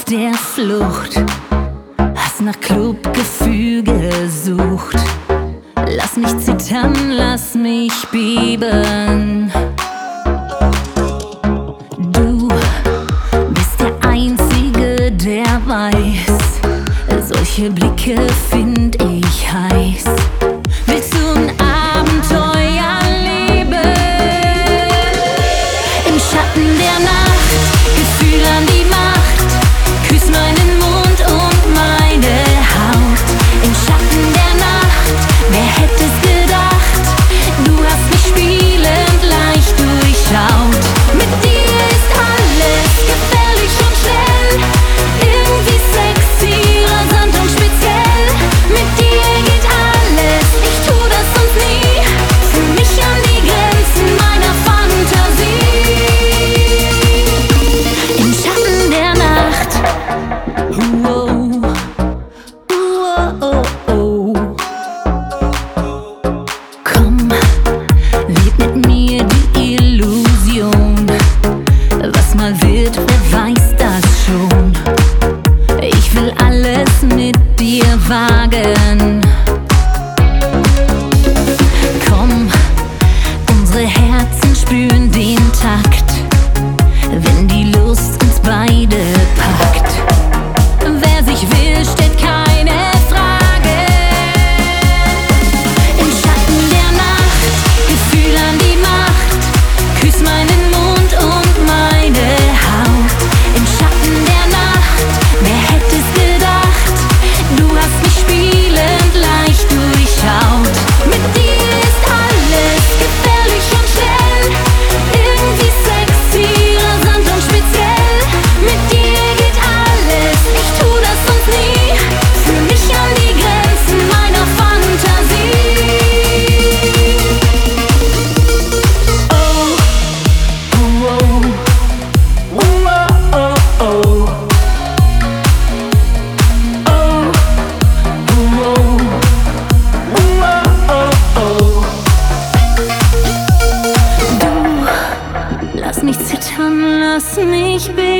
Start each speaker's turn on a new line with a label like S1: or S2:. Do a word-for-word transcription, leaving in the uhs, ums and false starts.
S1: der Flucht, hast nach Clubgefühl gesucht. Lass mich zittern, lass mich beben. Du bist der Einzige, der weiß, solche Blicke find ich heiß. Willst du ein Abenteuer leben? Im Schatten der Nacht, Gefühl an die Macht, küss meinen Mund und meine Haut. Im Schatten der Nacht, wer hätte es gedacht? Du hast mich spielend leicht durchschaut. Mit dir ist alles gefährlich und schnell, irgendwie sexy, rasant und speziell. Mit dir geht alles, ich tu das sonst nie. Fühl mich an die Grenzen meiner Fantasie. Im Schatten der Nacht, uh, uh, uh, uh. Komm, leb mit mir die Illusion. Was mal wird, wer weiß das schon. Ich will alles mit dir wagen. Komm, unsere Herzen spüren den Takt, wenn die Lust uns beide packt. Wer sich will, stellt keine Frage. Im Schatten der Nacht, Gefühl an die Macht, küss meinen Mund und meine Haut. Im Schatten der Nacht, wer hätte es gedacht? Du hast mich spielend leicht durchschaut. Mit dir ist alles gefährlich und schnell, irgendwie sexy, rasant und speziell. Mit dir geht alles, ich tu das sonst nie. Fühl mich an die Grenzen meiner Fantasie. Oh, oh, oh, oh, oh, oh. Du, lass mich zittern, lass mich beben.